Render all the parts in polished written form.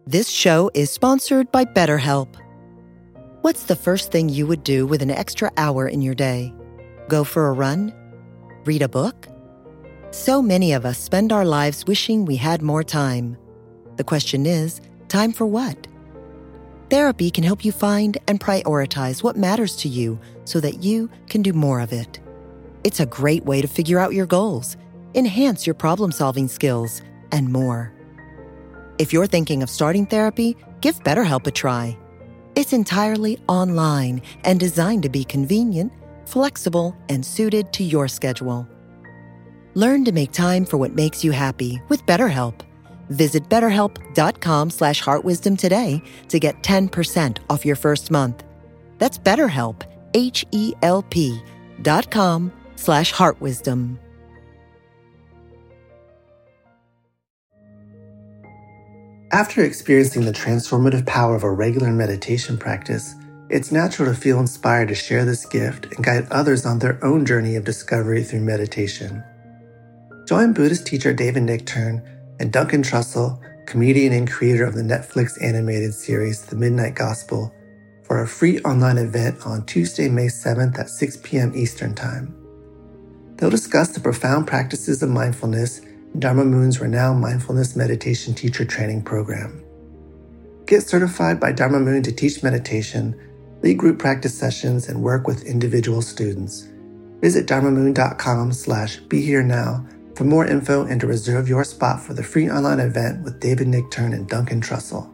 This show is sponsored by BetterHelp. What's the first thing you would do with an extra hour in your day? Go for a run? Read a book? So many of us spend our lives wishing we had more time. The question is, time for what? Therapy can help you find and prioritize what matters to you so that you can do more of it. It's a great way to figure out your goals, enhance your problem-solving skills, and more. If you're thinking of starting therapy, give BetterHelp a try. It's entirely online and designed to be convenient, flexible, and suited to your schedule. Learn to make time for what makes you happy with BetterHelp. Visit BetterHelp.com/heartwisdom today to get 10% off your first month. That's BetterHelp, HELP.com/heartwisdom. After experiencing the transformative power of a regular meditation practice, it's natural to feel inspired to share this gift and guide others on their own journey of discovery through meditation. Join Buddhist teacher David Nichtern and Duncan Trussell, comedian and creator of the Netflix animated series The Midnight Gospel, for a free online event on Tuesday, May 7th at 6 p.m. Eastern Time. They'll discuss the profound practices of mindfulness in Dharma Moon's renowned mindfulness meditation teacher training program. Get certified by Dharma Moon to teach meditation, lead group practice sessions, and work with individual students. Visit dharmamoon.com/BeHereNow for more info and to reserve your spot for the free online event with David Nichtern and Duncan Trussell.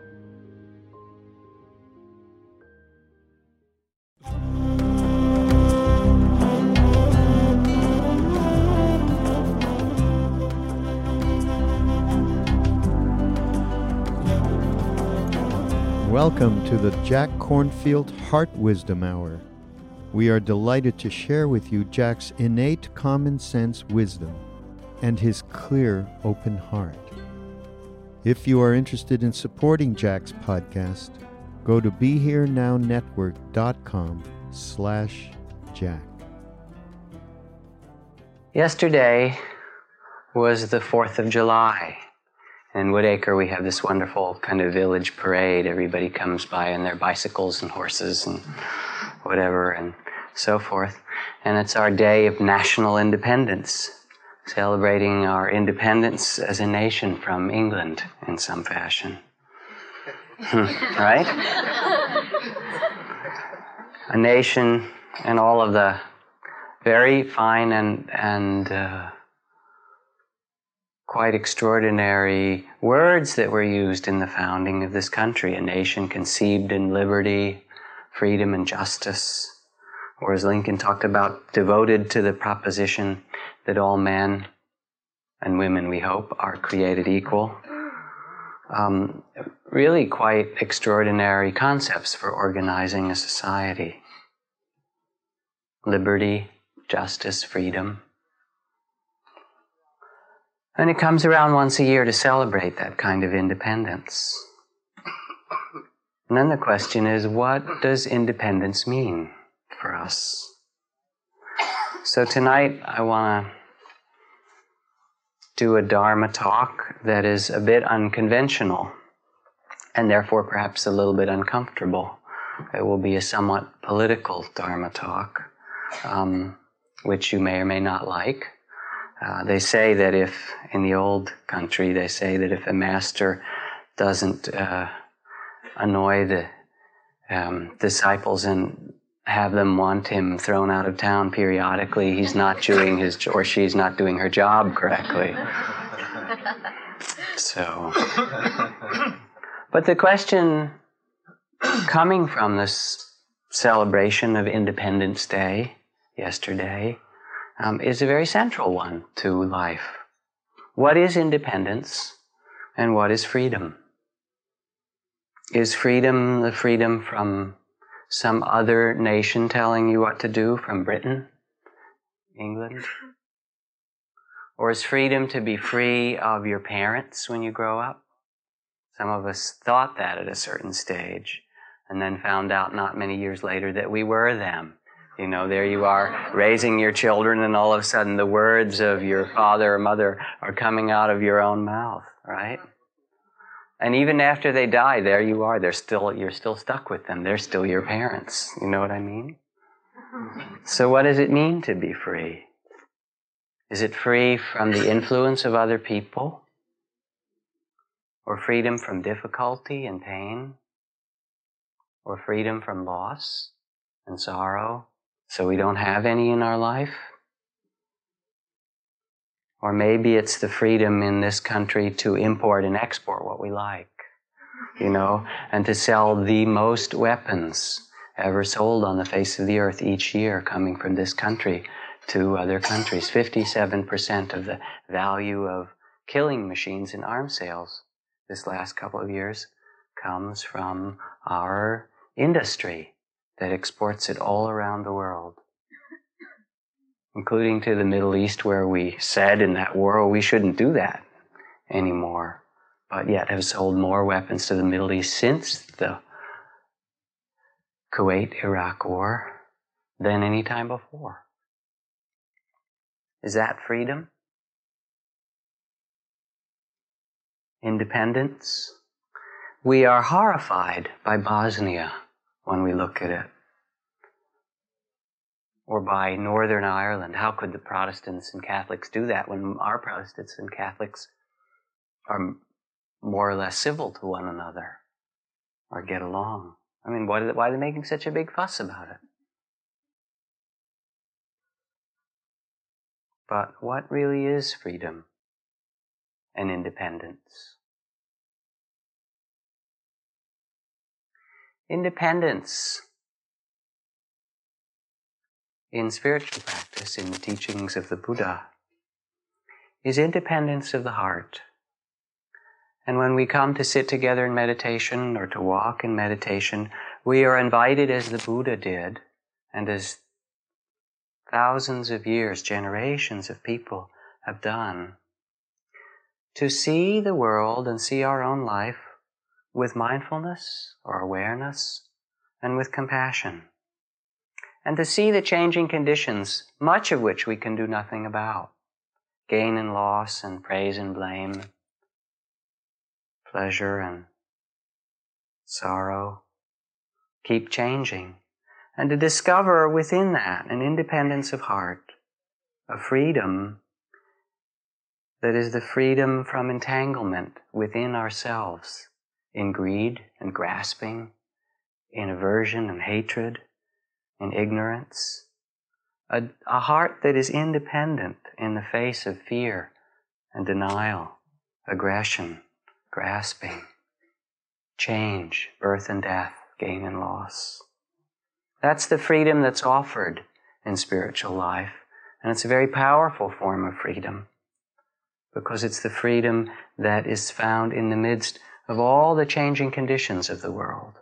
Welcome to the Jack Kornfield Heart Wisdom Hour. We are delighted to share with you Jack's innate common sense wisdom and his clear, open heart. If you are interested in supporting Jack's podcast, go to BeHereNowNetwork.com/Jack. Yesterday was the 4th of July. In Woodacre, we have this wonderful kind of village parade. Everybody comes by on their bicycles and horses and whatever and so forth. And it's our day of national independence, celebrating our independence as a nation from England in some fashion. Right? A nation and all of the very fine and quite extraordinary words that were used in the founding of this country. A nation conceived in liberty, freedom, and justice. Or as Lincoln talked about, devoted to the proposition that all men and women, we hope, are created equal. Really quite extraordinary concepts for organizing a society. Liberty, justice, freedom. And it comes around once a year to celebrate that kind of independence. And then the question is, what does independence mean for us? So tonight I want to do a Dharma talk that is a bit unconventional and therefore perhaps a little bit uncomfortable. It will be a somewhat political Dharma talk, which you may or may not like. They say that if, in the old country, they say that if a master doesn't annoy the disciples and have them want him thrown out of town periodically, he's not doing his, or she's not doing her job correctly. So, but the question coming from this celebration of Independence Day yesterday is a very central one to life. What is independence and what is freedom? Is freedom the freedom from some other nation telling you what to do, from Britain, England? Or is freedom to be free of your parents when you grow up? Some of us thought that at a certain stage and then found out not many years later that we were them. You know, there you are raising your children and all of a sudden the words of your father or mother are coming out of your own mouth, right? And even after they die, there you are. You're still stuck with them. They're still your parents. You know what I mean? So what does it mean to be free? Is it free from the influence of other people? Or freedom from difficulty and pain? Or freedom from loss and sorrow, so we don't have any in our life? Or maybe it's the freedom in this country to import and export what we like, and to sell the most weapons ever sold on the face of the earth each year coming from this country to other countries. 57% of the value of killing machines in arms sales this last couple of years comes from our industry that exports it all around the world, including to the Middle East, where we said in that war we shouldn't do that anymore, but yet have sold more weapons to the Middle East since the Kuwait-Iraq war than any time before. Is that freedom? Independence? We are horrified by Bosnia when we look at it. Or by Northern Ireland. How could the Protestants and Catholics do that when our Protestants and Catholics are more or less civil to one another or get along? I mean, why are they making such a big fuss about it? But what really is freedom and independence? Independence in spiritual practice, in the teachings of the Buddha, is independence of the heart. And when we come to sit together in meditation or to walk in meditation, we are invited, as the Buddha did, and as thousands of years, generations of people have done, to see the world and see our own life with mindfulness or awareness and with compassion. And to see the changing conditions, much of which we can do nothing about. Gain and loss and praise and blame, pleasure and sorrow, keep changing. And to discover within that an independence of heart, a freedom that is the freedom from entanglement within ourselves, in greed and grasping, in aversion and hatred, in ignorance, a heart that is independent in the face of fear and denial, aggression, grasping, change, birth and death, gain and loss. That's the freedom that's offered in spiritual life, and it's a very powerful form of freedom, because it's the freedom that is found in the midst of all the changing conditions of the world.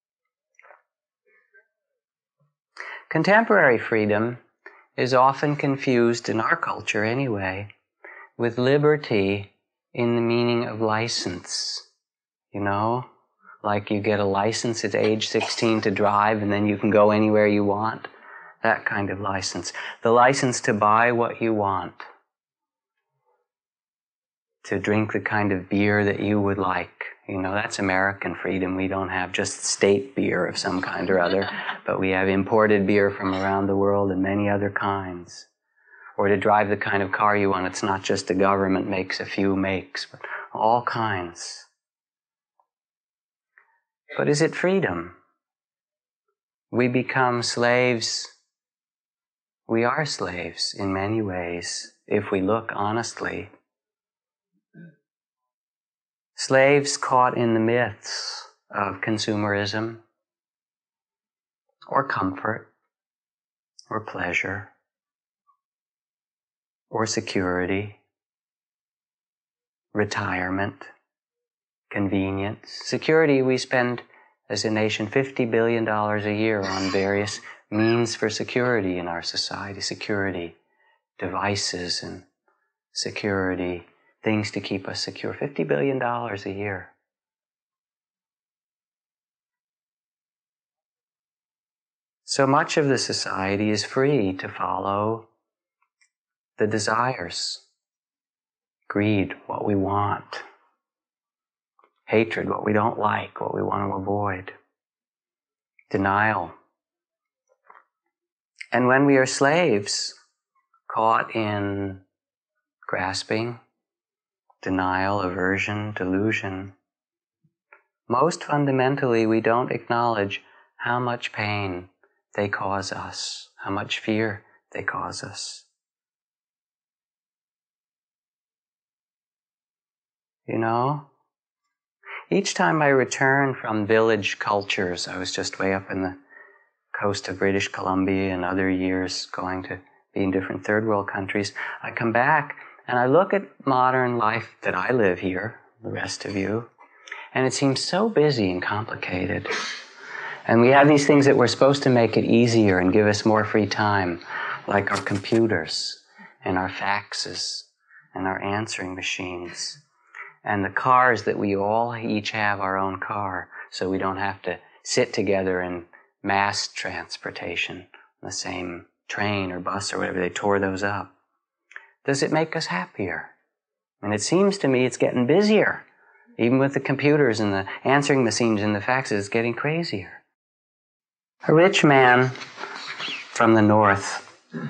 Contemporary freedom is often confused, in our culture anyway, with liberty in the meaning of license. Like you get a license at age 16 to drive and then you can go anywhere you want. That kind of license. The license to buy what you want. To drink the kind of beer that you would like. That's American freedom. We don't have just state beer of some kind or other, but we have imported beer from around the world and many other kinds. Or to drive the kind of car you want. It's not just the government makes a few makes, but all kinds. But is it freedom? We become slaves. We are slaves in many ways, if we look honestly. Slaves caught in the myths of consumerism, or comfort, or pleasure, or security, retirement, convenience. Security, we spend as a nation $50 billion a year on various means for security in our society. Security, devices and security, things to keep us secure. $50 billion a year. So much of the society is free to follow the desires, greed, what we want, Hatred, what we don't like, what we want to avoid. Denial. And when we are slaves, caught in grasping, denial, aversion, delusion, most fundamentally we don't acknowledge how much pain they cause us, how much fear they cause us. You know, each time I return from village cultures, I was just way up in the coast of British Columbia and other years going to be in different third world countries, I come back and I look at modern life that I live here, the rest of you, and it seems so busy and complicated. And we have these things that were supposed to make it easier and give us more free time, like our computers and our faxes and our answering machines. And the cars that we all each have our own car, so we don't have to sit together in mass transportation, the same train or bus or whatever. They tore those up. Does it make us happier? And it seems to me it's getting busier. Even with the computers and the answering machines and the faxes, it's getting crazier. A rich man from the north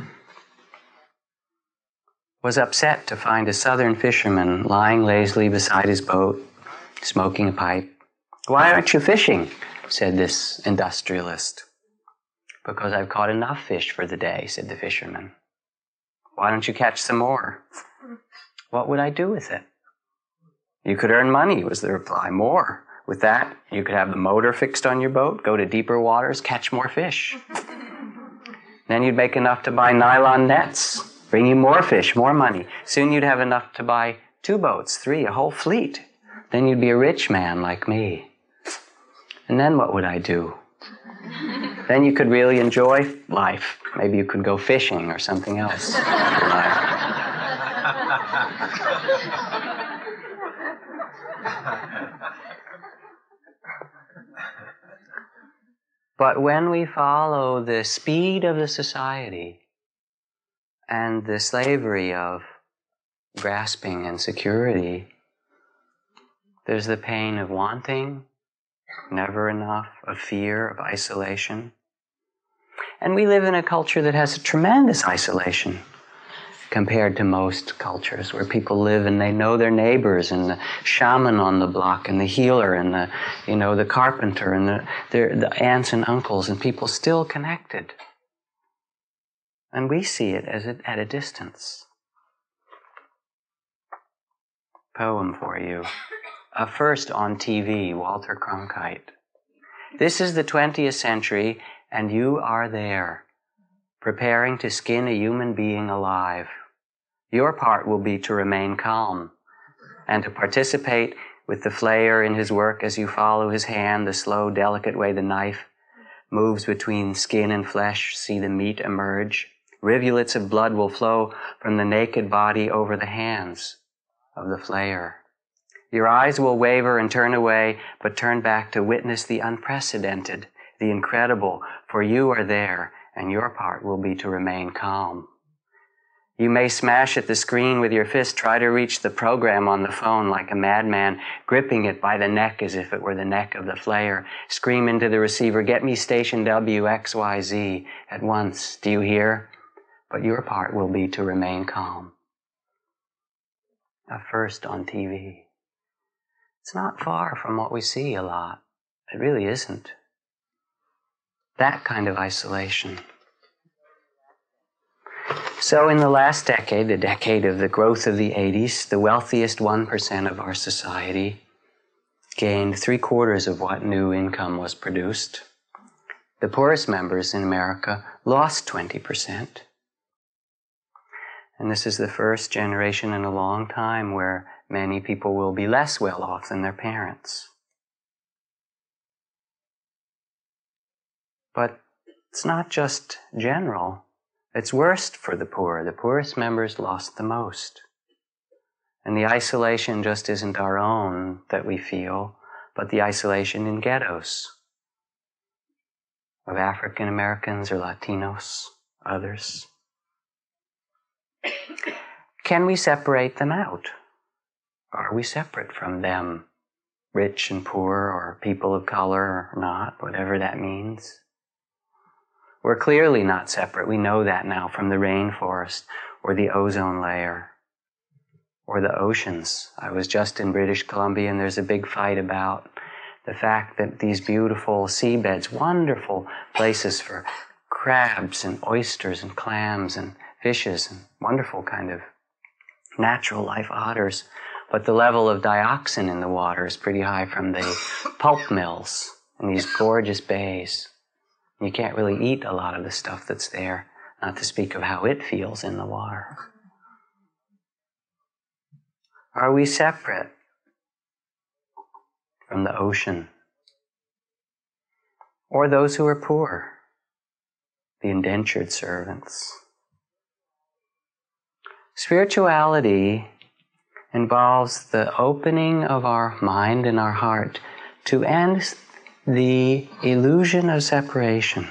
was upset to find a southern fisherman lying lazily beside his boat, smoking a pipe. "Why aren't you fishing?" said this industrialist. "Because I've caught enough fish for the day," said the fisherman. "Why don't you catch some more?" "What would I do with it?" "You could earn money," was the reply. "More. With that, you could have the motor fixed on your boat, go to deeper waters, catch more fish. Then you'd make enough to buy nylon nets, bring you more fish, more money. Soon you'd have enough to buy 2 boats, 3, a whole fleet. Then you'd be a rich man like me. And then what would I do? Then you could really enjoy life. Maybe you could go fishing or something else in life." But when we follow the speed of the society and the slavery of grasping and security, there's the pain of wanting, never enough, of fear, of isolation. And we live in a culture that has a tremendous isolation compared to most cultures, where people live and they know their neighbors and the shaman on the block and the healer and the carpenter and the aunts and uncles, and people still connected. And we see it as at a distance. Poem for you. First on TV, Walter Cronkite. "This is the 20th century, and you are there, preparing to skin a human being alive. Your part will be to remain calm and to participate with the flayer in his work as you follow his hand, the slow, delicate way the knife moves between skin and flesh, see the meat emerge. Rivulets of blood will flow from the naked body over the hands of the flayer. Your eyes will waver and turn away, but turn back to witness the unprecedented, the incredible, for you are there, and your part will be to remain calm. You may smash at the screen with your fist, try to reach the program on the phone like a madman, gripping it by the neck as if it were the neck of the flayer. Scream into the receiver, "Get me station WXYZ at once, do you hear?" But your part will be to remain calm. First on TV. It's not far from what we see a lot. It really isn't. That kind of isolation. So in the last decade, the decade of the growth of the 80s, the wealthiest 1% of our society gained 3/4 of what new income was produced. The poorest members in America lost 20%. And this is the first generation in a long time where many people will be less well off than their parents. But it's not just general. It's worst for the poor. The poorest members lost the most. And the isolation just isn't our own that we feel, but the isolation in ghettos of African Americans or Latinos, others. Can we separate them out? Are we separate from them rich and poor, or people of color or not, whatever that means. We're clearly not separate. We know that now from the rainforest or the ozone layer or the oceans. I was just in British Columbia, and there's a big fight about the fact that these beautiful seabeds, wonderful places for crabs and oysters and clams and fishes and wonderful kind of natural life otters, but the level of dioxin in the water is pretty high from the pulp mills in these gorgeous bays. You can't really eat a lot of the stuff that's there, not to speak of how it feels in the water. Are we separate from the ocean? Or those who are poor, the indentured servants? Spirituality involves the opening of our mind and our heart to end the illusion of separation.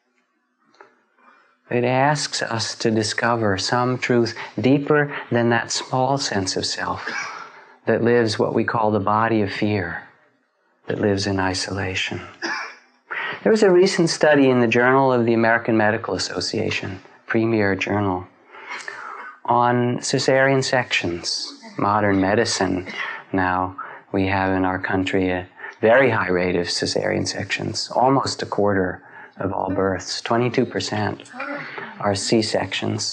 It asks us to discover some truth deeper than that small sense of self that lives what we call the body of fear, that lives in isolation. There was a recent study in the Journal of the American Medical Association, premier journal, on cesarean sections. Modern medicine now, we have in our country a very high rate of cesarean sections. Almost a quarter of all births, 22%, are C-sections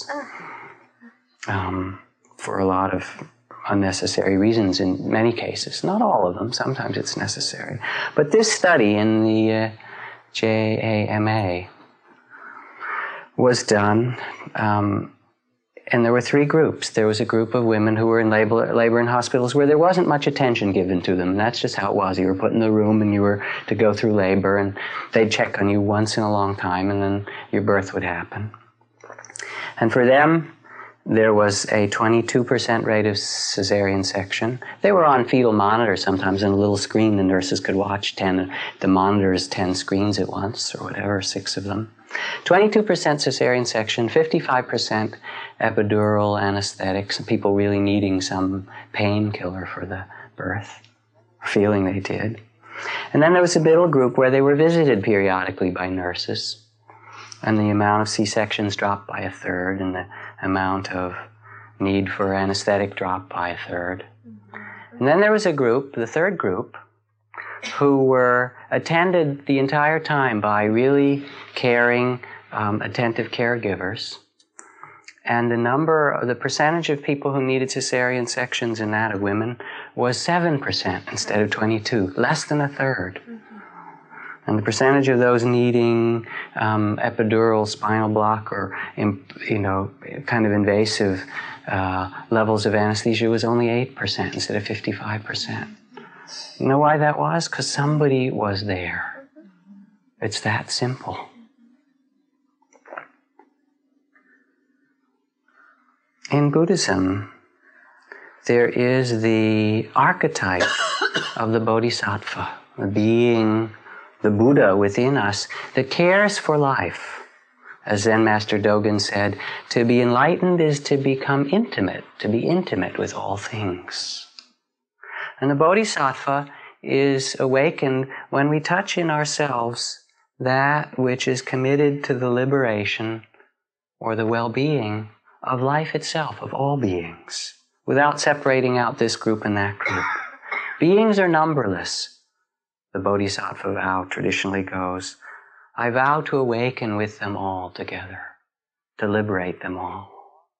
for a lot of unnecessary reasons in many cases. Not all of them, sometimes it's necessary. But this study in the JAMA was done, and there were three groups. There was a group of women who were in labor in hospitals where there wasn't much attention given to them. That's just how it was. You were put in the room and you were to go through labor, and they'd check on you once in a long time, and then your birth would happen. And for them, there was a 22% rate of cesarean section. They were on fetal monitors sometimes, and a little screen the nurses could watch. The monitors 10 screens at once, or whatever, 6 of them. 22% cesarean section, 55% epidural anesthetics, and people really needing some painkiller for the birth, feeling they did. And then there was a middle group where they were visited periodically by nurses, and the amount of C-sections dropped by a third, and the amount of need for anesthetic dropped by a third. And then there was a group, the third group, who were attended the entire time by really caring, attentive caregivers. And the percentage of people who needed cesarean sections in that of women was 7% instead of 22, less than a third. And the percentage of those needing epidural, spinal block, or kind of invasive levels of anesthesia was only 8% instead of 55%. You know why that was? Because somebody was there. It's that simple. In Buddhism, there is the archetype of the Bodhisattva, the being, the Buddha within us that cares for life. As Zen Master Dogen said, to be enlightened is to become intimate, to be intimate with all things. And the Bodhisattva is awakened when we touch in ourselves that which is committed to the liberation or the well-being of life itself, of all beings, without separating out this group and that group. Beings are numberless. The Bodhisattva vow traditionally goes, I vow to awaken with them all together, to liberate them all.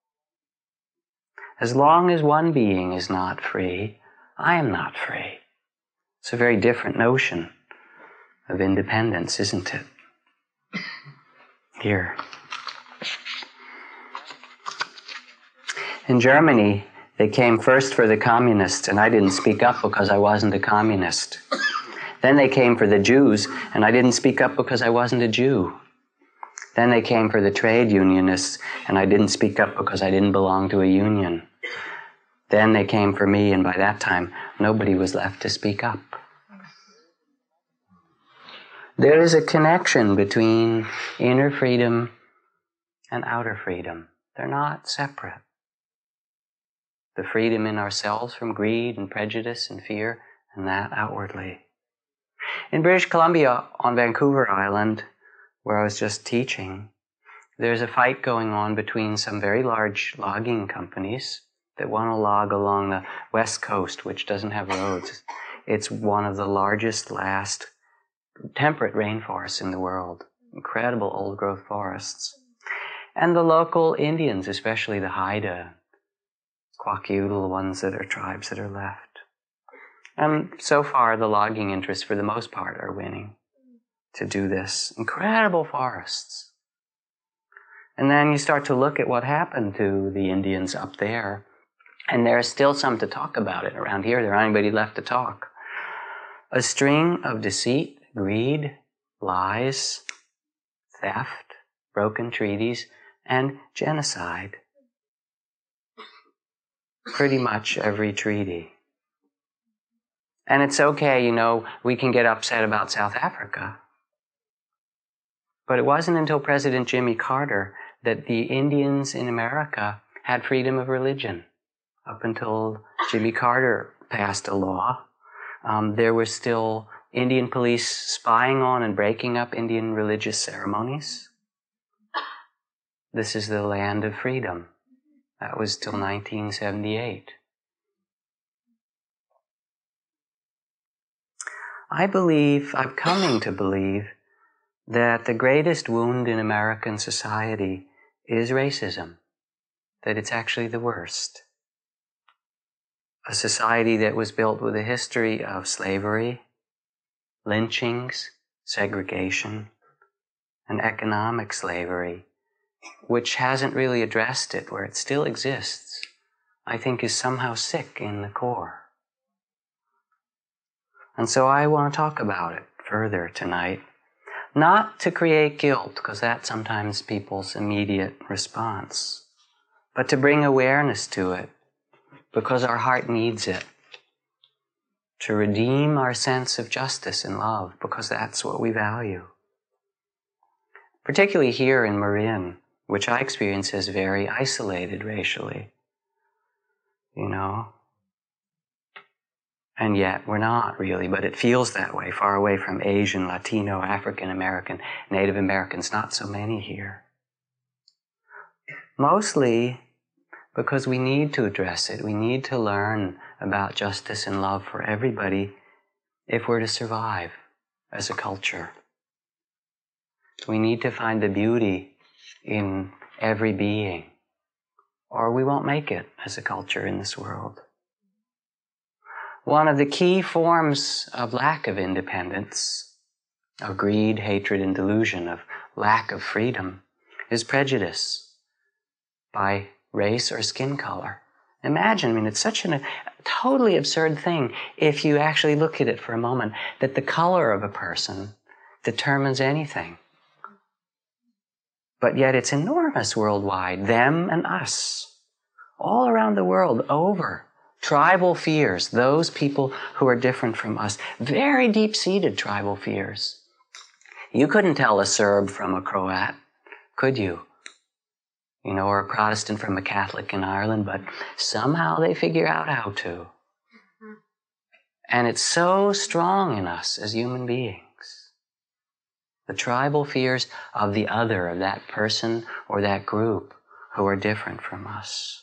As long as one being is not free, I am not free. It's a very different notion of independence, isn't it? Here. In Germany, they came first for the communists, and I didn't speak up because I wasn't a communist. Then they came for the Jews, and I didn't speak up because I wasn't a Jew. Then they came for the trade unionists, and I didn't speak up because I didn't belong to a union. Then they came for me, and by that time, nobody was left to speak up. There is a connection between inner freedom and outer freedom. They're not separate. The freedom in ourselves from greed and prejudice and fear, and that outwardly. In British Columbia, on Vancouver Island, where I was just teaching, there's a fight going on between some very large logging companies that want to log along the west coast, which doesn't have roads. It's one of the largest, last temperate rainforests in the world. Incredible old-growth forests. And the local Indians, especially the Haida, Kwakiutl, the ones that are tribes that are left. And so far, the logging interests, for the most part, are winning to do this. Incredible forests. And then you start to look at what happened to the Indians up there, and there's still some to talk about it. Around here, there aren't anybody left to talk. A string of deceit, greed, lies, theft, broken treaties, and genocide. Pretty much every treaty. And it's okay, we can get upset about South Africa. But it wasn't until President Jimmy Carter that the Indians in America had freedom of religion. Up until Jimmy Carter passed a law, there were still Indian police spying on and breaking up Indian religious ceremonies. This is the land of freedom. That was till 1978. I'm coming to believe that the greatest wound in American society is racism, that it's actually the worst. A society that was built with a history of slavery, lynchings, segregation, and economic slavery, which hasn't really addressed it where it still exists, I think is somehow sick in the core. And so I want to talk about it further tonight, not to create guilt, because that's sometimes people's immediate response, but to bring awareness to it, because our heart needs it, to redeem our sense of justice and love, because that's what we value. Particularly here in Marin, which I experience as very isolated racially, And yet we're not really, but it feels that way, far away from Asian, Latino, African American, Native Americans, not so many here. Mostly because we need to address it. We need to learn about justice and love for everybody if we're to survive as a culture. We need to find the beauty in every being, or we won't make it as a culture in this world. One of the key forms of lack of independence, of greed, hatred, and delusion, of lack of freedom, is prejudice by race or skin color. Imagine, it's such a totally absurd thing if you actually look at it for a moment, that the color of a person determines anything. But yet it's enormous worldwide, them and us, all around the world, over. Tribal fears, those people who are different from us, very deep-seated tribal fears. You couldn't tell a Serb from a Croat, could you? Or a Protestant from a Catholic in Ireland, but somehow they figure out how to. And it's so strong in us as human beings. The tribal fears of the other, of that person or that group who are different from us.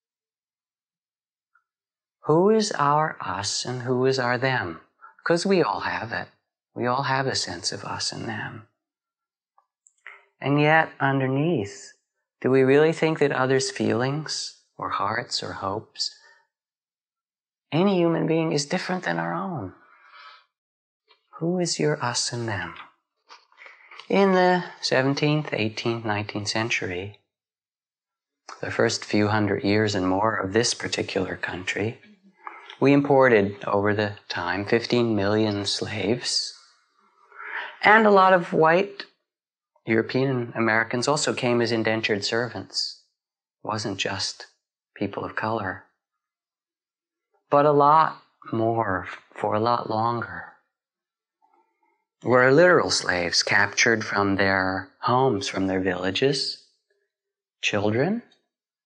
Who is our us and who is our them? Because we all have it. We all have a sense of us and them. And yet, underneath, do we really think that others' feelings or hearts or hopes, any human being is different than our own? Who is your us and them? In the 17th, 18th, 19th century, the first few hundred years and more of this particular country, we imported, over the time, 15 million slaves. And a lot of white European Americans also came as indentured servants. It wasn't just people of color. But a lot more, for a lot longer, were literal slaves captured from their homes, from their villages. Children,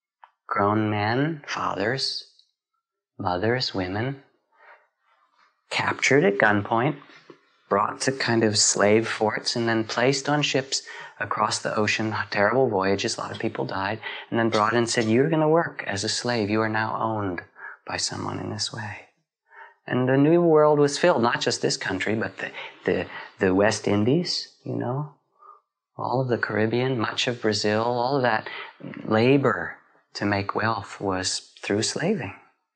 grown men, fathers, mothers, women, captured at gunpoint, brought to kind of slave forts, and then placed on ships across the ocean, terrible voyages, a lot of people died, and then brought in and said, you're going to work as a slave. You are now owned by someone in this way. And the New World was filled, not just this country, but the West Indies, all of the Caribbean, much of Brazil, all of that labor to make wealth was through slaving.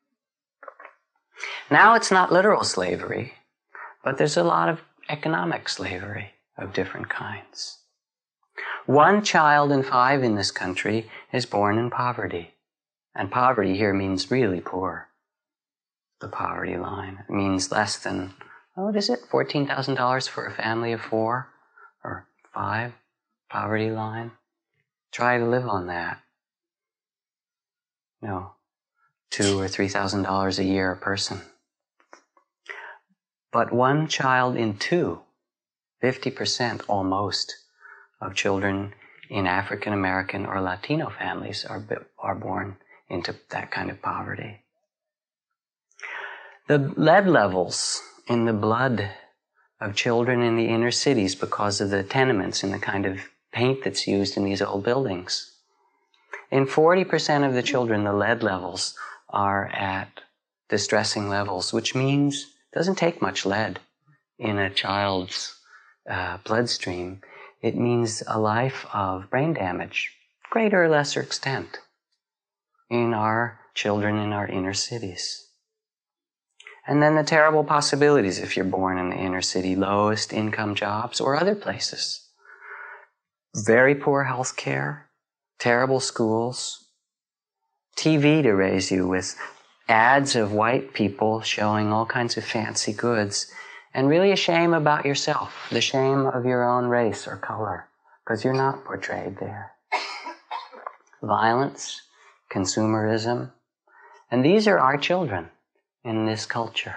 Now it's not literal slavery, but there's a lot of economic slavery of different kinds. 1 child in 5 in this country is born in poverty. And poverty here means really poor. The poverty line. It means less than, what is it? $14,000 for a family of 4 or 5? Poverty line. Try to live on that. No, $2,000 or $3,000 a year a person. But 1 child in 2, 50% almost, of children in African American or Latino families are born into that kind of poverty. The lead levels in the blood of children in the inner cities because of the tenements and the kind of paint that's used in these old buildings. In 40% of the children, the lead levels are at distressing levels, which means it doesn't take much lead in a child's bloodstream. It means a life of brain damage, greater or lesser extent, in our children in our inner cities. And then the terrible possibilities if you're born in the inner city, lowest income jobs or other places. Very poor health care, terrible schools, TV to raise you with ads of white people showing all kinds of fancy goods, and really a shame about yourself, the shame of your own race or color, because you're not portrayed there. Violence, consumerism, and these are our children in this culture.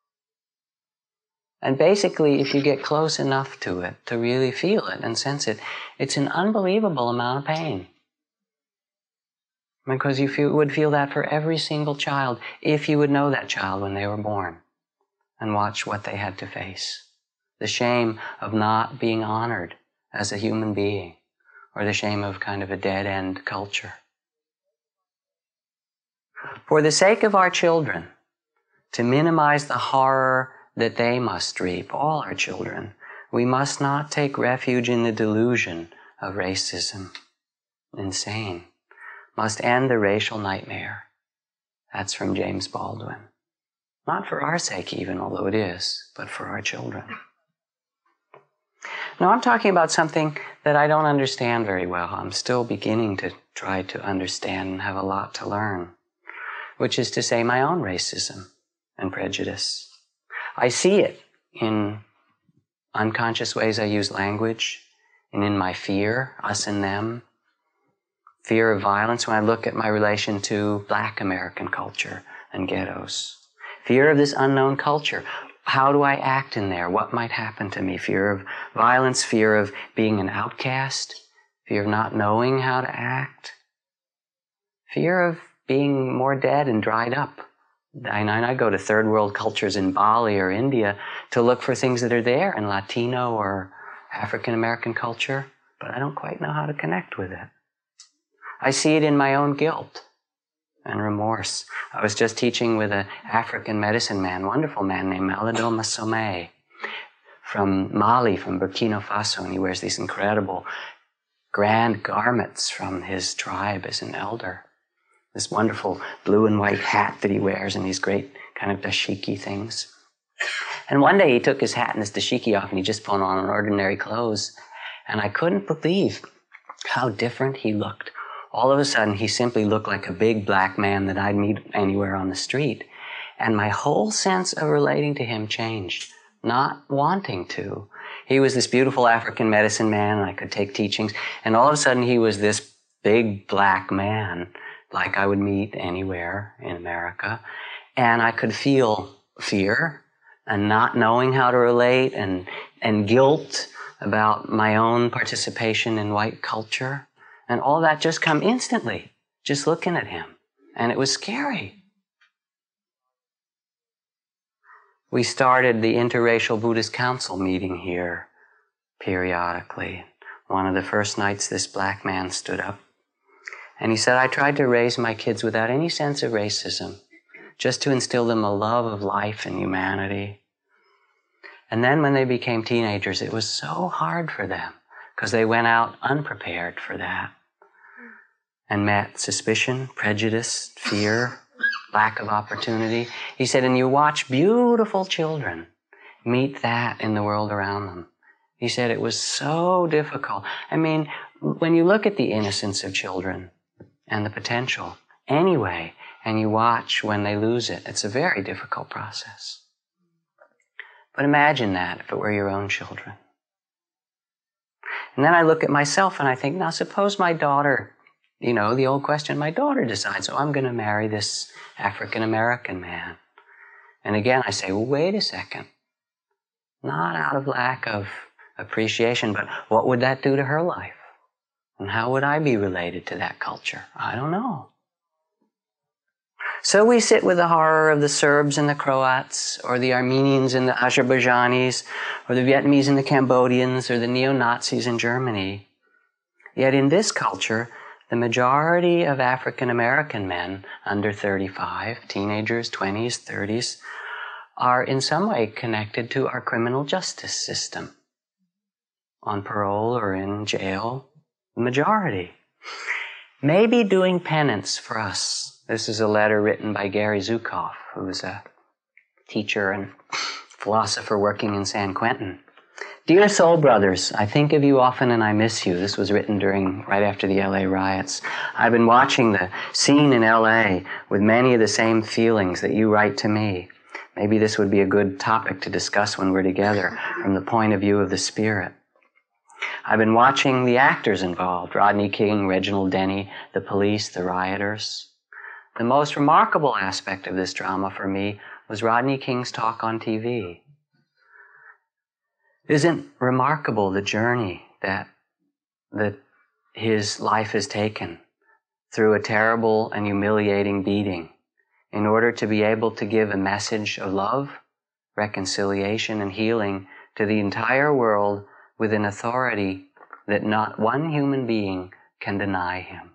And basically, if you get close enough to it, to really feel it and sense it, it's an unbelievable amount of pain. Because you would feel that for every single child, if you would know that child when they were born and watch what they had to face. The shame of not being honored as a human being, or the shame of kind of a dead-end culture. For the sake of our children, to minimize the horror that they must reap, all our children, we must not take refuge in the delusion of racism. Insane. Must end the racial nightmare. That's from James Baldwin. Not for our sake even, although it is, but for our children. Now I'm talking about something that I don't understand very well. I'm still beginning to try to understand and have a lot to learn, which is to say my own racism and prejudice. I see it in unconscious ways I use language, and in my fear, us and them, fear of violence when I look at my relation to Black American culture and ghettos. Fear of this unknown culture. How do I act in there? What might happen to me? Fear of violence, fear of being an outcast, fear of not knowing how to act, fear of being more dead and dried up. I go to third world cultures in Bali or India to look for things that are there in Latino or African American culture, but I don't quite know how to connect with it. I see it in my own guilt and remorse. I was just teaching with an African medicine man, wonderful man named Malidoma Somé from Mali, from Burkina Faso, and he wears these incredible grand garments from his tribe as an elder. This wonderful blue and white hat that he wears and these great kind of dashiki things. And one day he took his hat and his dashiki off and he just put on ordinary clothes. And I couldn't believe how different he looked. All of a sudden, he simply looked like a big black man that I'd meet anywhere on the street. And my whole sense of relating to him changed, not wanting to. He was this beautiful African medicine man, and I could take teachings. And all of a sudden, he was this big black man, like I would meet anywhere in America. And I could feel fear and not knowing how to relate and guilt about my own participation in white culture. And all that just come instantly, just looking at him. And it was scary. we started the Interracial Buddhist Council meeting here periodically. One of the first nights, this black man stood up, and he said, I tried to raise my kids without any sense of racism, just to instill them a love of life and humanity. And then when they became teenagers, it was so hard for them, because they went out unprepared for that and met suspicion, prejudice, fear, lack of opportunity. He said, and you watch beautiful children meet that in the world around them. He said it was so difficult. I mean, when you look at the innocence of children and the potential anyway, and you watch when they lose it, it's a very difficult process. But imagine that if it were your own children. And then I look at myself and I think, now suppose my daughter, the old question, my daughter decides, I'm going to marry this African-American man. And again, I say, well, wait a second. Not out of lack of appreciation, but what would that do to her life? And how would I be related to that culture? I don't know. So we sit with the horror of the Serbs and the Croats, or the Armenians and the Azerbaijanis, or the Vietnamese and the Cambodians, or the neo-Nazis in Germany. Yet in this culture, the majority of African-American men under 35, teenagers, 20s, 30s, are in some way connected to our criminal justice system. On parole or in jail, the majority. Maybe doing penance for us. This is a letter written by Gary Zukav, who is a teacher and philosopher working in San Quentin. Dear Soul Brothers, I think of you often and I miss you. This was written right after the LA riots. I've been watching the scene in LA with many of the same feelings that you write to me. Maybe this would be a good topic to discuss when we're together from the point of view of the spirit. I've been watching the actors involved, Rodney King, Reginald Denny, the police, the rioters. The most remarkable aspect of this drama for me was Rodney King's talk on TV. Isn't remarkable the journey that his life has taken through a terrible and humiliating beating in order to be able to give a message of love, reconciliation, and healing to the entire world with an authority that not one human being can deny him.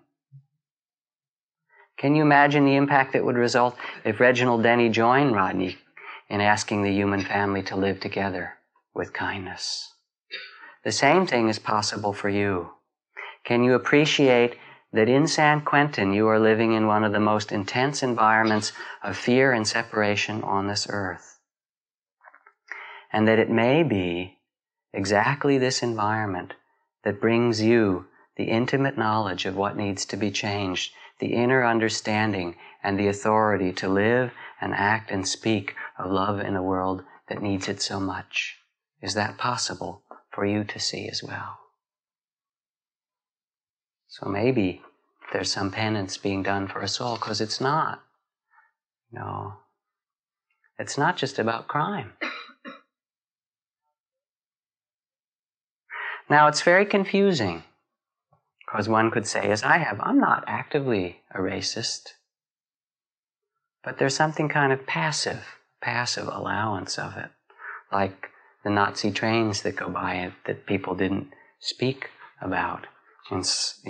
Can you imagine the impact that would result if Reginald Denny joined Rodney in asking the human family to live together with kindness? The same thing is possible for you. Can you appreciate that in San Quentin you are living in one of the most intense environments of fear and separation on this earth? And that it may be exactly this environment that brings you the intimate knowledge of what needs to be changed, the inner understanding and the authority to live and act and speak of love in a world that needs it so much. Is that possible for you to see as well? So maybe there's some penance being done for us all, because it's not. No. It's not just about crime. Now, it's very confusing, because one could say, as I have, I'm not actively a racist. But there's something kind of passive allowance of it, like the Nazi trains that go by it that people didn't speak about. And,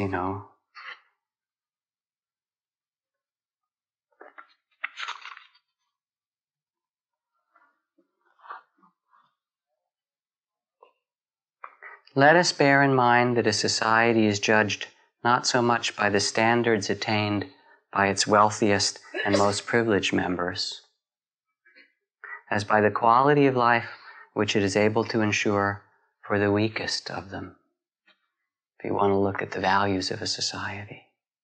let us bear in mind that a society is judged not so much by the standards attained by its wealthiest and most privileged members, as by the quality of life which it is able to ensure for the weakest of them, if you want to look at the values of a society.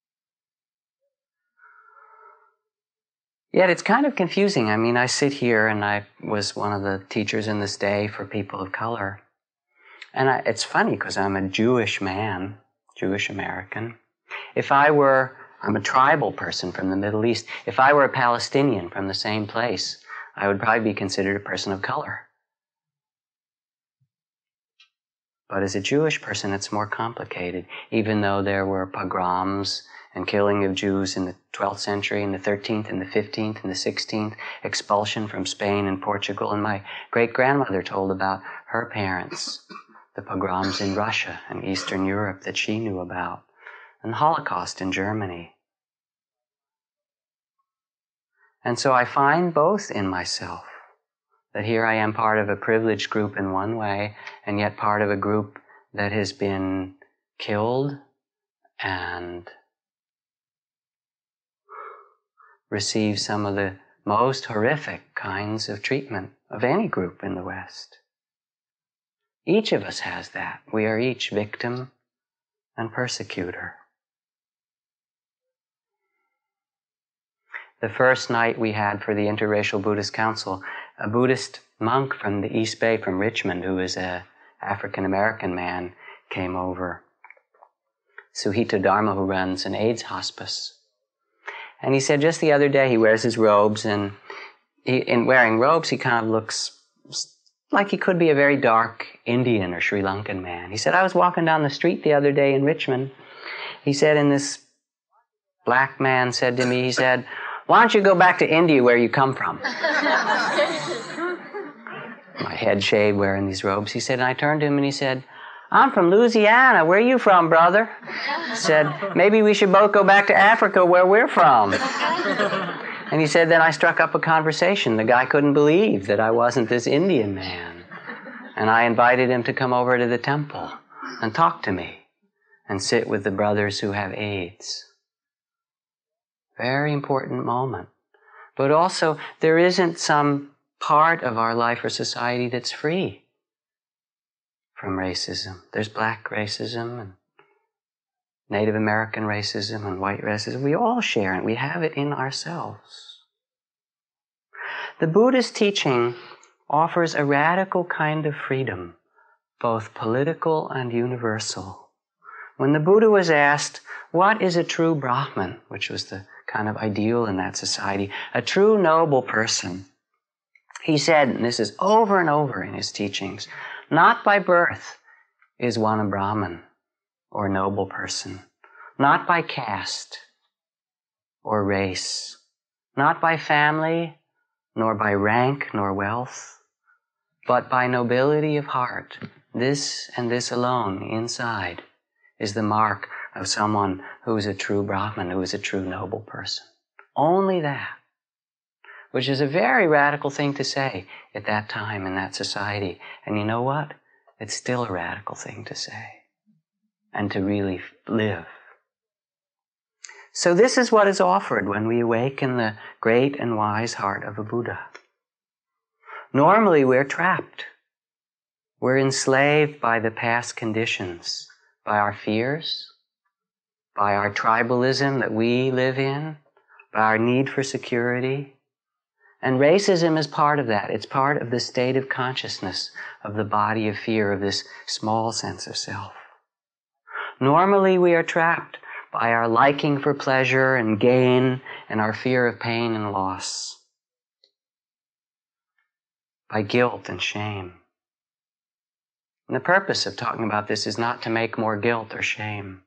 Yet it's kind of confusing. I mean, I sit here and I was one of the teachers in this day for people of color. And it's funny because I'm a Jewish man, Jewish American. I'm a tribal person from the Middle East. If I were a Palestinian from the same place, I would probably be considered a person of color. But as a Jewish person, it's more complicated, even though there were pogroms and killing of Jews in the 12th century, in the 13th, and the 15th, and the 16th, expulsion from Spain and Portugal. And my great-grandmother told about her parents, the pogroms in Russia and Eastern Europe that she knew about, and the Holocaust in Germany. And so I find both in myself, that here I am part of a privileged group in one way, and yet part of a group that has been killed and received some of the most horrific kinds of treatment of any group in the West. Each of us has that. We are each victim and persecutor. The first night we had for the Interracial Buddhist Council, a Buddhist monk from the East Bay, from Richmond, who is an African-American man, came over. Suhito Dharma, who runs an AIDS hospice. And he said just the other day he wears his robes, and in wearing robes he kind of looks like he could be a very dark Indian or Sri Lankan man. He said, I was walking down the street the other day in Richmond. He said, and this black man said to me, he said, why don't you go back to India where you come from? My head shaved, wearing these robes. He said, and I turned to him and he said, I'm from Louisiana. Where are you from, brother? He said, maybe we should both go back to Africa where we're from. And he said, then I struck up a conversation. The guy couldn't believe that I wasn't this Indian man. And I invited him to come over to the temple and talk to me and sit with the brothers who have AIDS. Very important moment. But also, there isn't some part of our life or society that's free from racism. There's black racism and Native American racism and white racism. We all share it. We have it in ourselves. The Buddhist teaching offers a radical kind of freedom, both political and universal. When the Buddha was asked, what is a true Brahman, which was the kind of ideal in that society, a true noble person, he said, and this is over and over in his teachings, not by birth is one a Brahman or noble person, not by caste or race, not by family, nor by rank nor wealth, but by nobility of heart. This and this alone inside is the mark of someone who is a true Brahman, who is a true noble person. Only that. Which is a very radical thing to say at that time in that society. And you know what? It's still a radical thing to say and to really live. So this is what is offered when we awaken the great and wise heart of a Buddha. Normally we're trapped. We're enslaved by the past conditions, by our fears, by our tribalism that we live in, by our need for security. And racism is part of that. It's part of the state of consciousness of the body of fear, of this small sense of self. Normally we are trapped by our liking for pleasure and gain and our fear of pain and loss, by guilt and shame. And the purpose of talking about this is not to make more guilt or shame.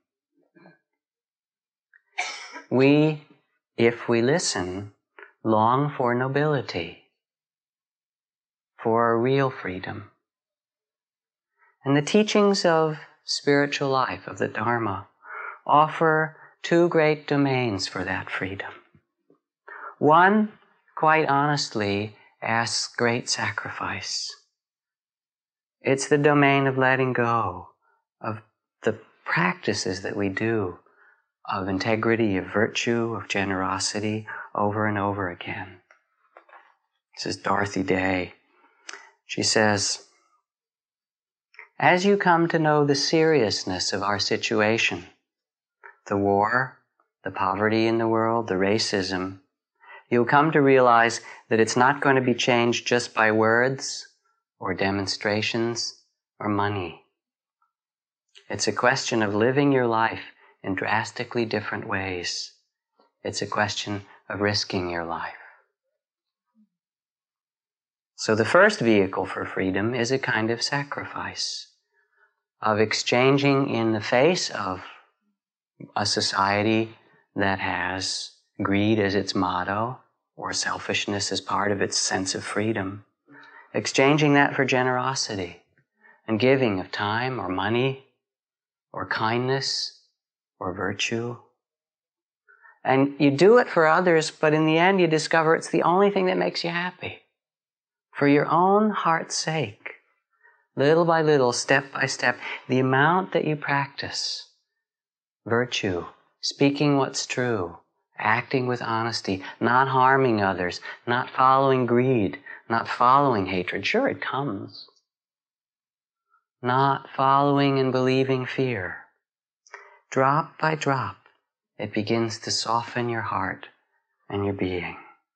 We, if we listen, long for nobility, for a real freedom. And the teachings of spiritual life, of the Dharma, offer two great domains for that freedom. One, quite honestly, asks great sacrifice. It's the domain of letting go of the practices that we do, of integrity, of virtue, of generosity, over and over again. This is Dorothy Day. She says, as you come to know the seriousness of our situation, the war, the poverty in the world, the racism, you'll come to realize that it's not going to be changed just by words or demonstrations or money. It's a question of living your life in drastically different ways. It's a question of risking your life. So the first vehicle for freedom is a kind of sacrifice, of exchanging in the face of a society that has greed as its motto, or selfishness as part of its sense of freedom, exchanging that for generosity and giving of time or money or kindness or virtue. And you do it for others, but in the end you discover it's the only thing that makes you happy. For your own heart's sake, little by little, step by step, the amount that you practice virtue, speaking what's true, acting with honesty, not harming others, not following greed, not following hatred. Sure, it comes. Not following and believing fear. Drop by drop, it begins to soften your heart and your being.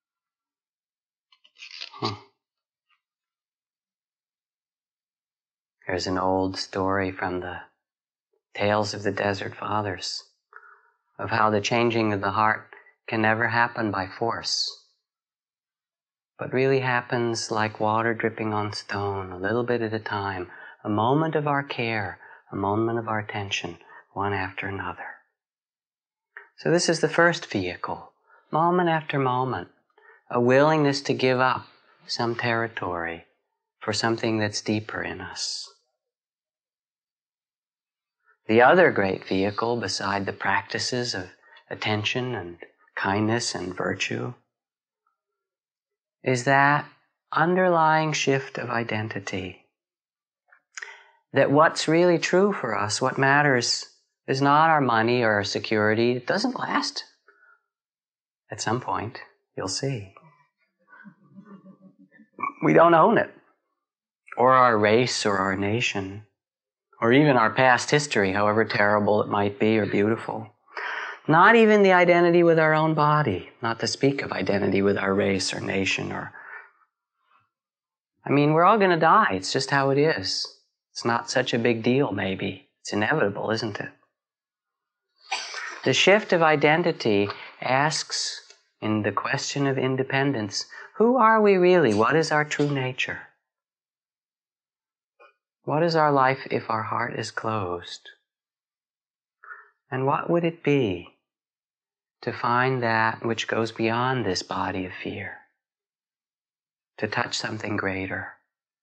There's an old story from the Tales of the Desert Fathers of how the changing of the heart can never happen by force, but really happens like water dripping on stone, a little bit at a time, a moment of our care, a moment of our attention, one after another. So this is the first vehicle, moment after moment, a willingness to give up some territory for something that's deeper in us. The other great vehicle, beside the practices of attention and kindness and virtue, is that underlying shift of identity. That what's really true for us, what matters, is not our money or our security. It doesn't last. At some point, you'll see. We don't own it, or our race or our nation, or even our past history, however terrible it might be or beautiful. Not even the identity with our own body, not to speak of identity with our race or nation we're all going to die. It's just how it is. It's not such a big deal, maybe. It's inevitable, isn't it? The shift of identity asks, in the question of independence, who are we really? What is our true nature? What is our life if our heart is closed? And what would it be to find that which goes beyond this body of fear, to touch something greater?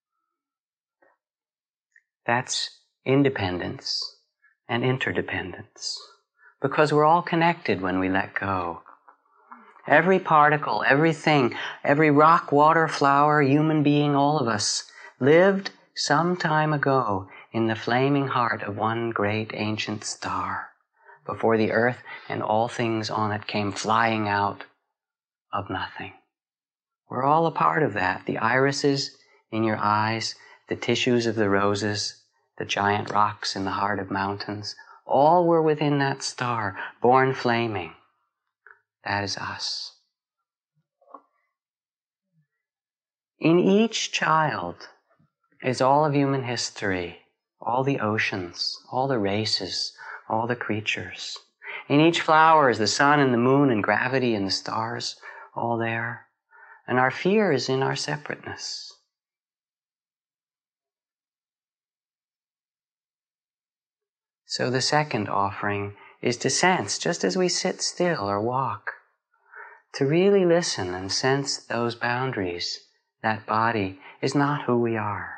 That's independence and interdependence, because we're all connected when we let go. Every particle, everything, every rock, water, flower, human being, all of us lived some time ago in the flaming heart of one great ancient star, before the earth and all things on it came flying out of nothing. We're all a part of that. The irises in your eyes, the tissues of the roses, the giant rocks in the heart of mountains, all were within that star, born flaming. That is us. In each child is all of human history, all the oceans, all the races, all the creatures. In each flower is the sun and the moon and gravity and the stars, all there. And our fear is in our separateness. So the second offering is to sense, just as we sit still or walk, to really listen and sense those boundaries. That body is not who we are.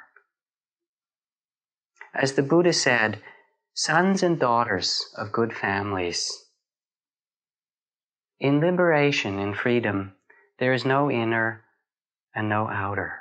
As the Buddha said, sons and daughters of good families, in liberation, in freedom, there is no inner and no outer.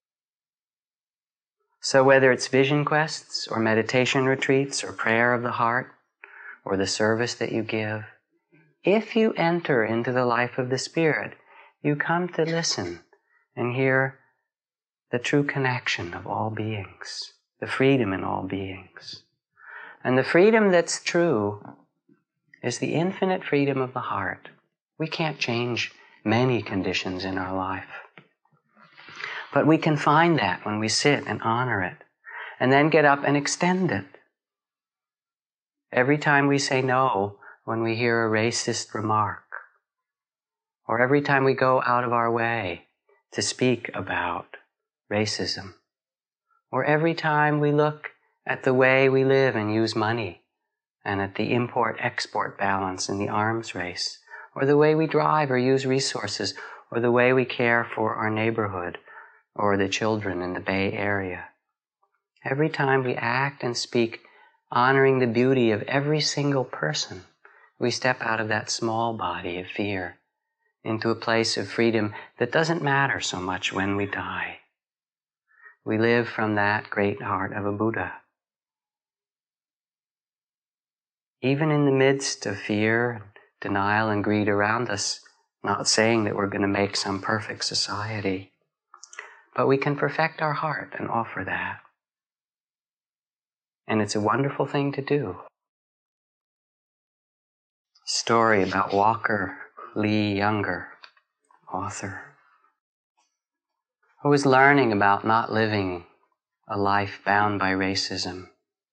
So whether it's vision quests or meditation retreats or prayer of the heart or the service that you give, if you enter into the life of the Spirit, you come to listen and hear the true connection of all beings, the freedom in all beings. And the freedom that's true is the infinite freedom of the heart. We can't change many conditions in our life. But we can find that when we sit and honor it, and then get up and extend it. Every time we say no when we hear a racist remark, or every time we go out of our way to speak about racism, or every time we look at the way we live and use money and at the import-export balance in the arms race, or the way we drive or use resources, or the way we care for our neighborhood or the children in the Bay Area. Every time we act and speak honoring the beauty of every single person, we step out of that small body of fear into a place of freedom that doesn't matter so much when we die. We live from that great heart of a Buddha. Even in the midst of fear, denial, and greed around us, not saying that we're going to make some perfect society, but we can perfect our heart and offer that. And it's a wonderful thing to do. Story about Walker Lee Younger, author, who was learning about not living a life bound by racism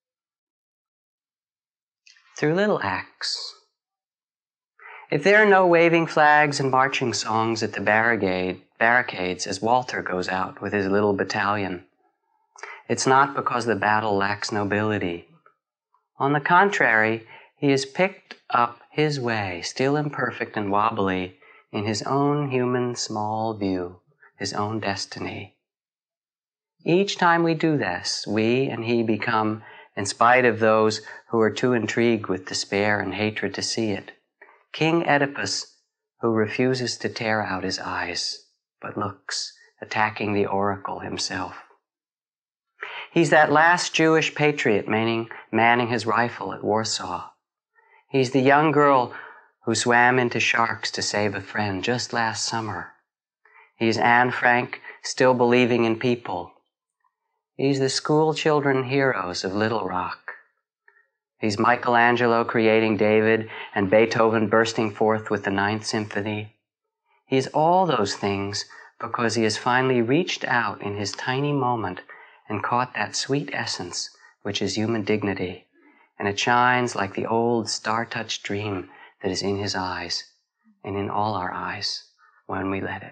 through little acts. If there are no waving flags and marching songs at the barricades as Walter goes out with his little battalion, it's not because the battle lacks nobility. On the contrary, he has picked up his way, still imperfect and wobbly, in his own human small view, his own destiny. Each time we do this, we and he become, in spite of those who are too intrigued with despair and hatred to see it, King Oedipus, who refuses to tear out his eyes, but looks, attacking the oracle himself. He's that last Jewish patriot manning his rifle at Warsaw. He's the young girl who swam into sharks to save a friend just last summer. He's Anne Frank, still believing in people. He's the school children heroes of Little Rock. He's Michelangelo creating David and Beethoven bursting forth with the Ninth Symphony. He's all those things because he has finally reached out in his tiny moment and caught that sweet essence which is human dignity, and it shines like the old star-touched dream that is in his eyes and in all our eyes when we let it.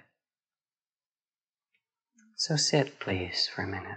So sit, please, for a minute.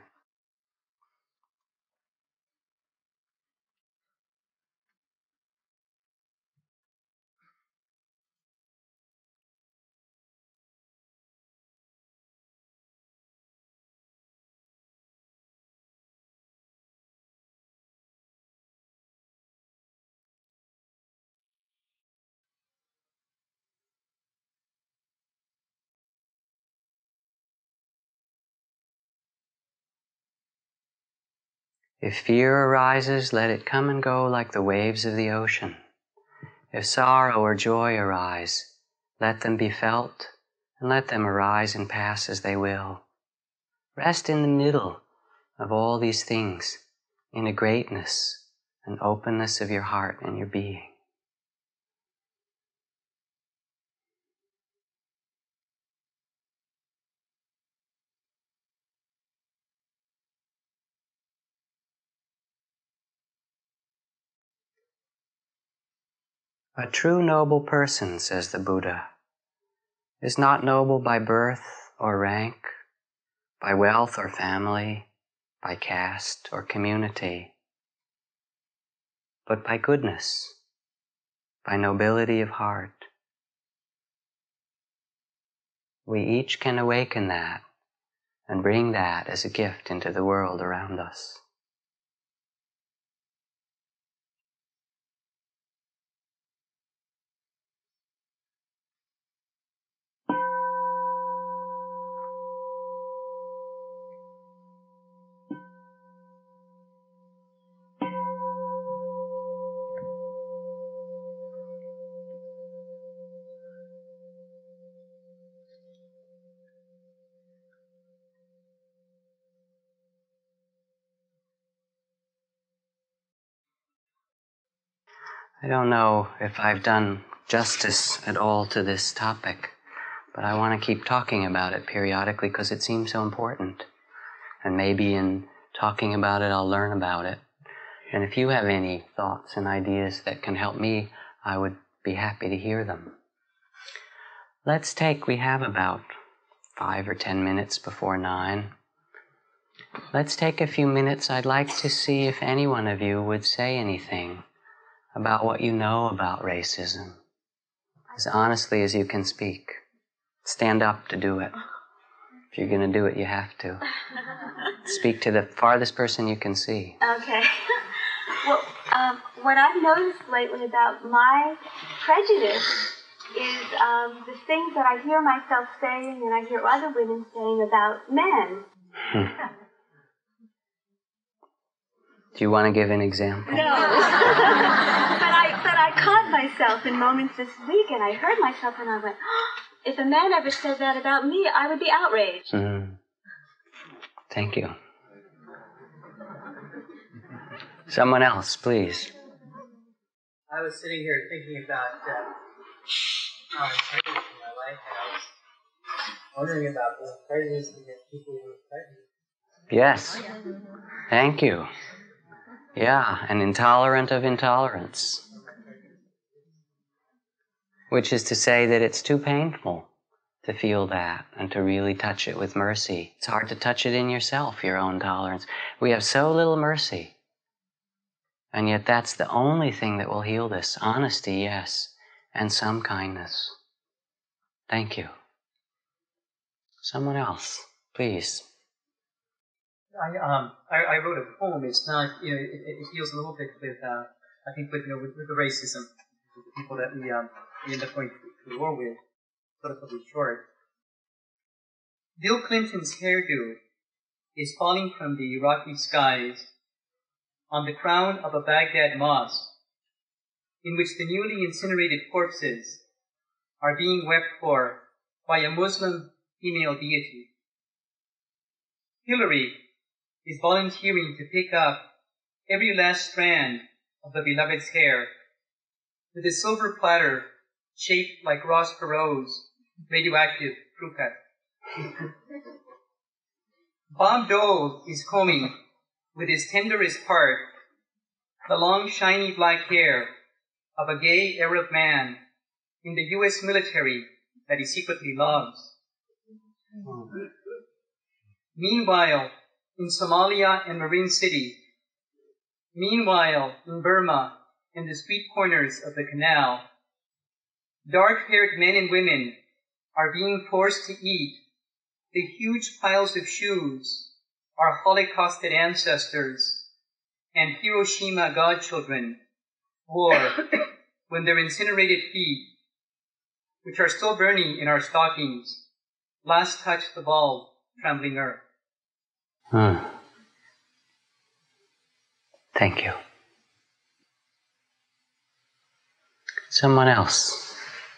If fear arises, let it come and go like the waves of the ocean. If sorrow or joy arise, let them be felt, and let them arise and pass as they will. Rest in the middle of all these things, in a greatness and openness of your heart and your being. A true noble person, says the Buddha, is not noble by birth or rank, by wealth or family, by caste or community, but by goodness, by nobility of heart. We each can awaken that and bring that as a gift into the world around us. I don't know if I've done justice at all to this topic, but I want to keep talking about it periodically because it seems so important. And maybe in talking about it, I'll learn about it. And if you have any thoughts and ideas that can help me, I would be happy to hear them. We have about 5 or 10 minutes before 9. Let's take a few minutes. I'd like to see if any one of you would say anything about what you know about racism, as honestly as you can speak. Stand up to do it. If you're going to do it, you have to. Speak to the farthest person you can see. Okay. Well, what I've noticed lately about my prejudice is the things that I hear myself saying and I hear other women saying about men. Do you want to give an example? No. but I caught myself in moments this week, and I heard myself, and I went, oh, if a man ever said that about me, I would be outraged. Thank you. Someone else, please. I was sitting here thinking about how I changed in my life, and I was wondering about the prejudice against people who are prejudiced. Yes. Thank you. Yeah, and intolerant of intolerance. Which is to say that it's too painful to feel that and to really touch it with mercy. It's hard to touch it in yourself, your own tolerance. We have so little mercy. And yet that's the only thing that will heal this. Honesty, yes, and some kindness. Thank you. Someone else, please. I wrote a poem. It's not, it deals a little bit with, I think, with the racism, with the people that we end up going to war with, relatively short. Bill Clinton's hairdo is falling from the Iraqi skies on the crown of a Baghdad mosque, in which the newly incinerated corpses are being wept for by a Muslim female deity. Hillary is volunteering to pick up every last strand of the beloved's hair with a silver platter shaped like Ross Perot's radioactive crew cut. Bob Dole is combing with his tenderest part the long, shiny black hair of a gay Arab man in the U.S. military that he secretly loves. Meanwhile, in Somalia and Marine City, meanwhile, in Burma and the street corners of the canal, dark-haired men and women are being forced to eat the huge piles of shoes our Holocausted ancestors and Hiroshima godchildren wore when their incinerated feet, which are still burning in our stockings, last touched the bald, trembling earth. Thank you. Someone else.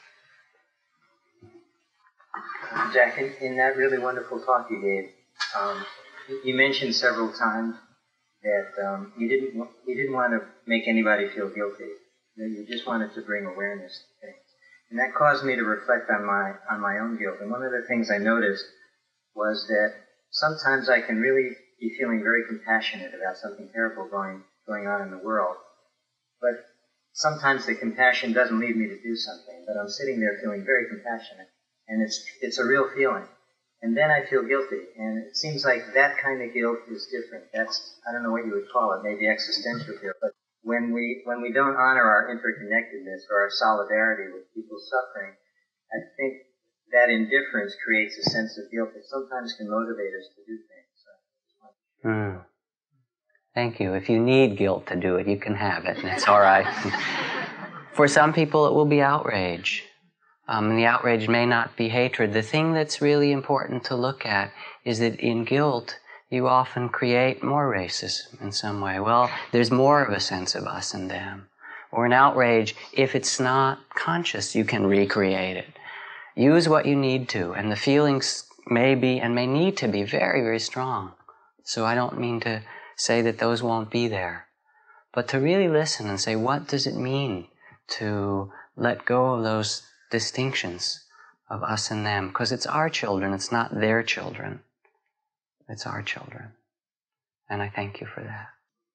Jack, in that really wonderful talk you gave, you mentioned several times that you didn't want to make anybody feel guilty. That you just wanted to bring awareness to things, and that caused me to reflect on my own guilt. And one of the things I noticed was that sometimes I can really be feeling very compassionate about something terrible going on in the world, but sometimes the compassion doesn't lead me to do something. But I'm sitting there feeling very compassionate, and it's a real feeling. And then I feel guilty, and it seems like that kind of guilt is different. That's, I don't know what you would call it, maybe existential guilt. But when we don't honor our interconnectedness or our solidarity with people suffering, I think that indifference creates a sense of guilt that sometimes can motivate us to do things. Thank you. If you need guilt to do it, you can have it, and it's all right. For some people, it will be outrage. And the outrage may not be hatred. The thing that's really important to look at is that in guilt, you often create more racism in some way. Well, there's more of a sense of us and them. Or in outrage, if it's not conscious, you can recreate it. Use what you need to, and the feelings may be and may need to be very, very strong. So I don't mean to say that those won't be there, but to really listen and say, what does it mean to let go of those distinctions of us and them? Because it's our children, it's not their children. It's our children. And I thank you for that.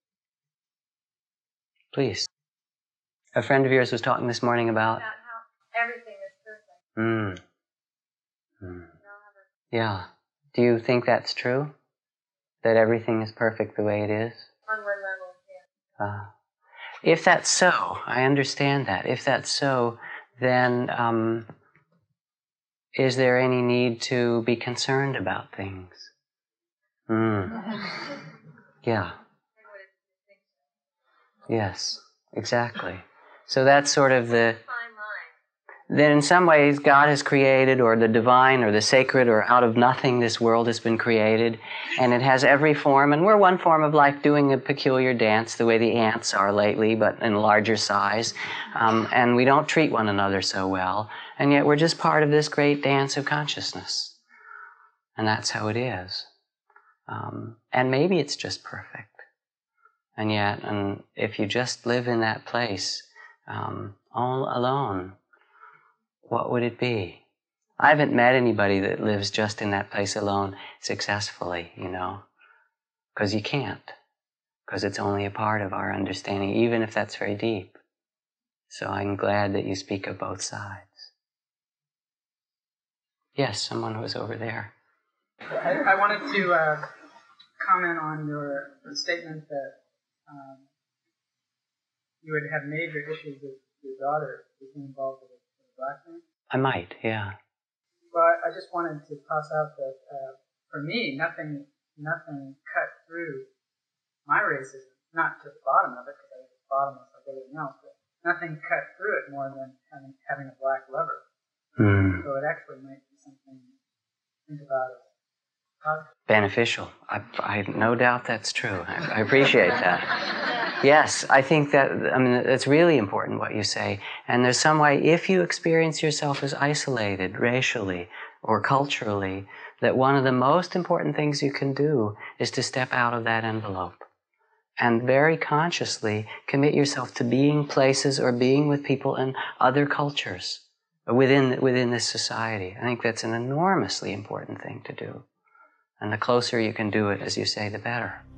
Please. A friend of yours was talking this morning about how everything is perfect. Yeah. Do you think that's true? That everything is perfect the way it is? On one level, yeah. if that's so, I understand that. If that's so, then is there any need to be concerned about things? Yeah. Yes, exactly. So that's sort of the... Then in some ways God has created, or the divine or the sacred, or out of nothing this world has been created, and it has every form, and we're one form of life doing a peculiar dance the way the ants are lately, but in larger size, and we don't treat one another so well, and yet we're just part of this great dance of consciousness, and that's how it is. And maybe it's just perfect, and yet, and if you just live in that place all alone, what would it be? I haven't met anybody that lives just in that place alone successfully, because you can't, because it's only a part of our understanding, even if that's very deep. So I'm glad that you speak of both sides. Yes, someone was over there. I wanted to comment on your statement that you would have major issues with your daughter being involved with a black man. I might, yeah. Well, I just wanted to toss out that for me, nothing cut through my racism, not to the bottom of it, because I was at the bottom of like everything else, but nothing cut through it more than having a black lover. So it actually might be something to think about as positive. Beneficial. I no doubt that's true. I appreciate that. Yes, I think that, it's really important what you say. And there's some way, if you experience yourself as isolated racially or culturally, that one of the most important things you can do is to step out of that envelope and very consciously commit yourself to being places or being with people in other cultures within this society. I think that's an enormously important thing to do. And the closer you can do it, as you say, the better.